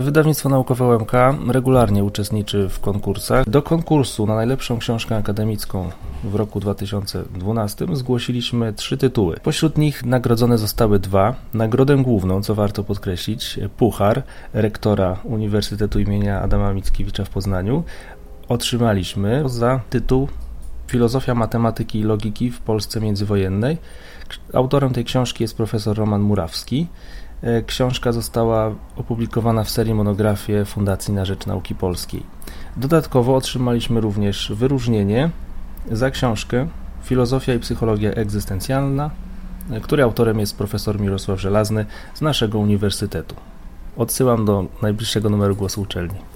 Wydawnictwo Naukowe UMK regularnie uczestniczy w konkursach. Do konkursu na najlepszą książkę akademicką w roku 2012 zgłosiliśmy 3 tytuły. Pośród nich nagrodzone zostały 2. Nagrodę główną, co warto podkreślić, puchar rektora Uniwersytetu imienia Adama Mickiewicza w Poznaniu otrzymaliśmy za tytuł Filozofia matematyki i logiki w Polsce międzywojennej. Autorem tej książki jest profesor Roman Murawski. Książka została opublikowana w serii monografii Fundacji na Rzecz Nauki Polskiej. Dodatkowo otrzymaliśmy również wyróżnienie za książkę Filozofia i psychologia egzystencjalna, której autorem jest profesor Mirosław Żelazny z naszego uniwersytetu. Odsyłam do najbliższego numeru Głosu Uczelni.